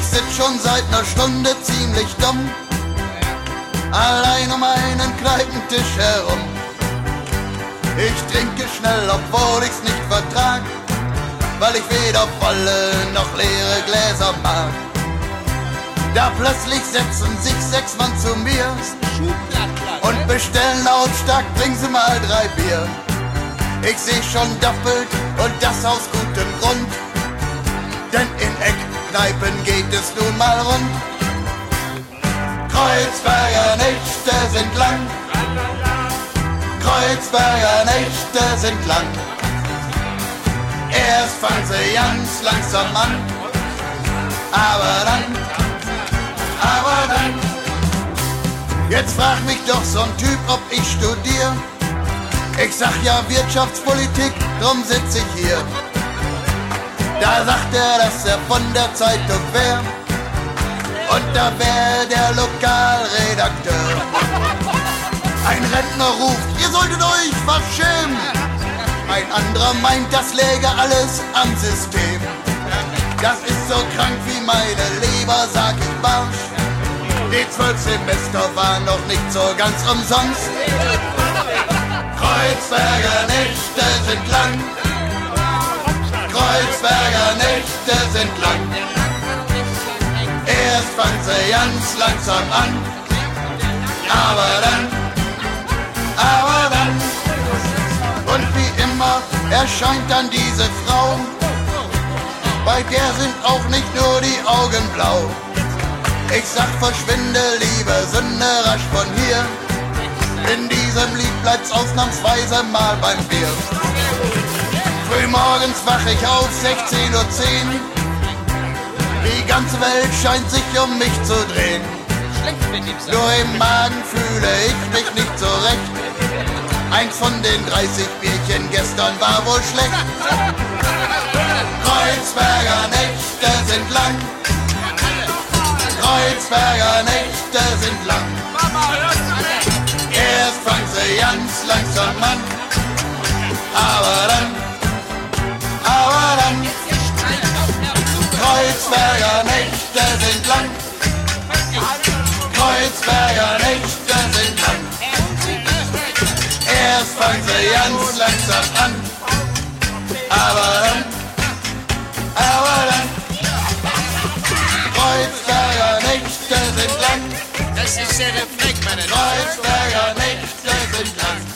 Ich sitz schon seit ner Stunde ziemlich dumm, allein um einen Kneipentisch herum. Ich trinke schnell, obwohl ich's nicht vertrag, weil ich weder volle noch leere Gläser mag. Da plötzlich setzen sich 6 Mann zu mir und bestellen lautstark, bringen Sie mal 3 Bier. Ich seh schon doppelt und das aus gutem Grund, denn in Eckkneipen geht es nun mal rund. Kreuzberger Nächte sind lang, Kreuzberger Nächte sind lang. Erst fangen sie ganz langsam an, aber dann, jetzt fragt mich doch so ein Typ, ob ich studier. Ich sag ja Wirtschaftspolitik, drum sitz ich hier. Da sagt er, dass er von der Zeitung wär, und da wär der Lokalredakteur. Ein Rentner ruft, ihr solltet euch was schämen. Ein anderer meint, das läge alles am System. Das ist so krank wie meine Leber, sag ich barsch. Die 12 Semester waren noch nicht so ganz umsonst. Kreuzberger Nächte sind lang, Kreuzberger Nächte sind lang. Erst fangen sie ganz langsam an, aber dann. Und wie immer erscheint dann diese Frau, bei der sind auch nicht nur die Augen blau. Ich sag, verschwinde, liebe Sünde, rasch von hier. In diesem Lied bleibt's ausnahmsweise mal beim Bier. Frühmorgens wach ich auf, 16:10 Uhr. Die ganze Welt scheint sich um mich zu drehen. Nur im Magen fühle ich mich nicht so recht. Eins von den 30 Bierchen gestern war wohl schlecht. Kreuzberger Nächte sind lang, Kreuzberger Nächte sind lang. Erst fangen sie ganz langsam an, aber dann. Kreuzberger Nächte sind lang, Kreuzberger Nächte sind lang. Erst fangen sie ganz langsam an, aber dann. Kreuzberger Nächte sind lang. Das ist der Reflex, meine Damen. Kreuzberger Nächte sind lang.